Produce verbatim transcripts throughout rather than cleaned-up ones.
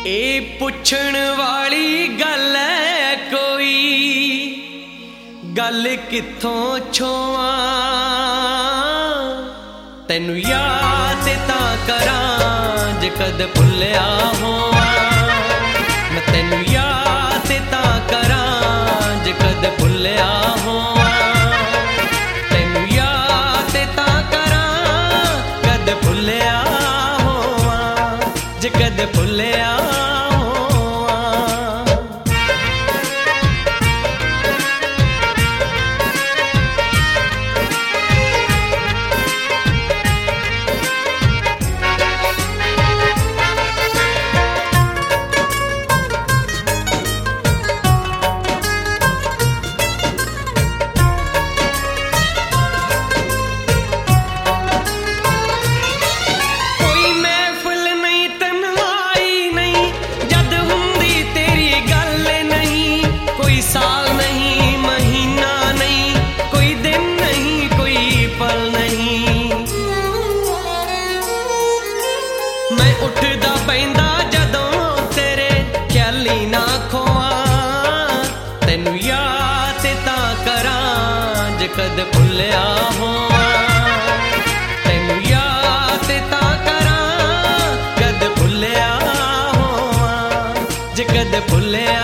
ए पुछण वाली गल है कोई गल किथों छोवा तैनू याद तां करां जे कद भुलिया होवां मैं तैनू याद तां करां जे कद भुलिया होवां तैनू याद तां करां कद भुलिया होवां जे कद भुलिया साल नहीं महीना नहीं कोई दिन नहीं कोई पल नहीं मैं उठदा पैंदा जदों तेरे ख्याली ना खोवां तैनू याद तां करां जे कद भुलिया होवां तैनू याद तां करां कद भुलिया होवां जे कद भुलिया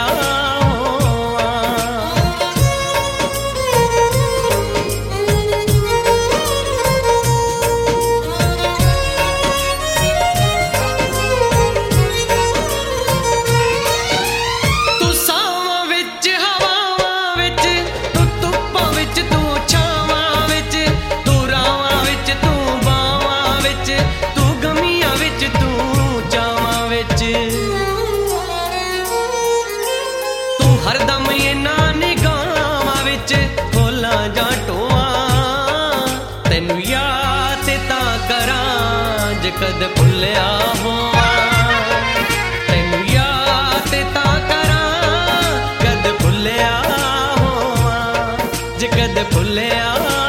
हरदम इना निगाहां विच खोला जां टोआं तैनू याद तां करां जे कद भुलिया होवां तैनू याद तां करां कद भुलिया होवां जे कद भुलिया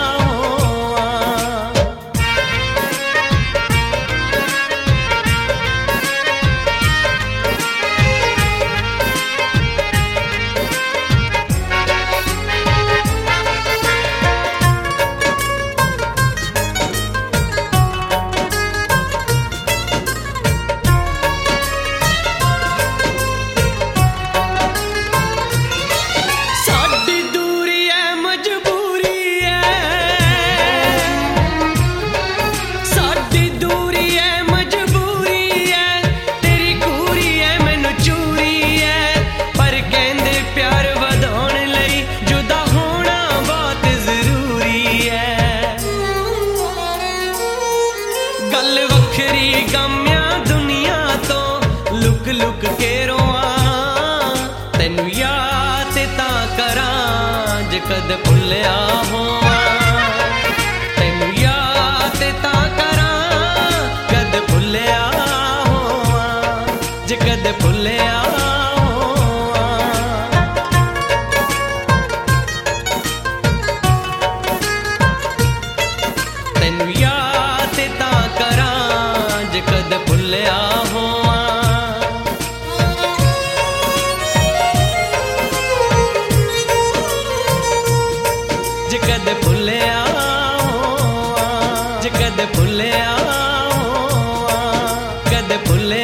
गल वखरी गम्या दुनिया तो लुक लुक के रोआं तैनू याद तां करां जे कद भुलिया होवां तैनू याद तां करां कद भुलिया होवां जे कद भुलिया तैनू याद तां करां जे कद भुलिया होवां जे कद भुलिया होवां जे कद भुलिया होवां कद भुलिया